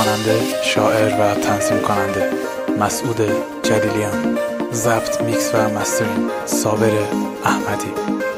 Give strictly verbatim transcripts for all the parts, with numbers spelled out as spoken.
خواننده، شاعر و تنظیم کننده مسعود جلیلیان. ضبط، میکس و مسترینگ صابر احمدی.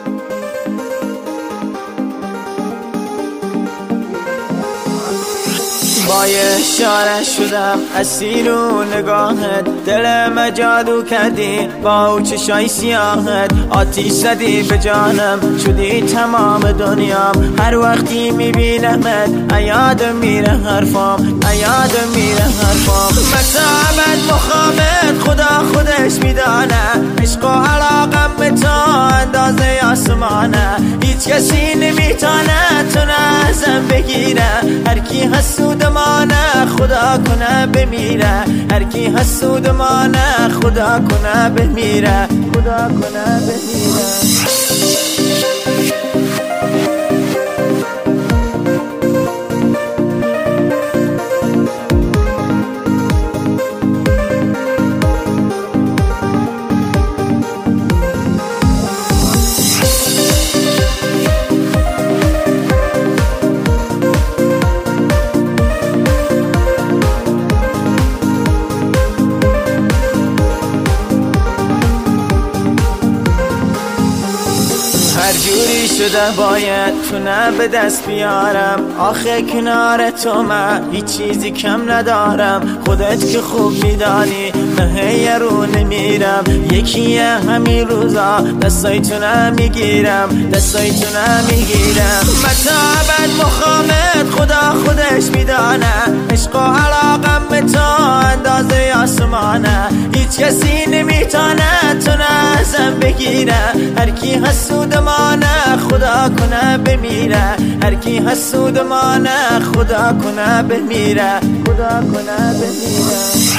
با یه اشاره شدم اسیر و نگاهت، دلم جادو کردی با او چشای سیاهت، آتیش زدی به جانم شدی تمام دنیام، هر وقتی میبینمت ایاد میره حرفام، ایاد میره حرفام. متعبت مخامت خدا خودش میدانه، عشق و علاقم به تو اندازه آسمانه، هیچ کسی نمیتونه تو ازم بگیره، هر کی حسود مانه خدا کنه بمیره، هر کی حسود مانه خدا کنه بمیره، خدا کنه بمیره. هر جوری شده باید تونه به دست بیارم، آخه کنار تو من هیچ چیزی کم ندارم، خودت که خوب میدانی نه یه رو نمیرم، یکیه همین روزا دستای تونه میگیرم، دستای تونه میگیرم. متعبت مخامت خدا خودش میدانه، عشق و علاقم به تو اندازه آسمانه، هیچ کسی نمیتونه تو ازم بگیره، هر کی حسود مانه خدا کنه بمیره، هر کی حسود مانه خدا کنه بمیره، خدا کنه بمیره.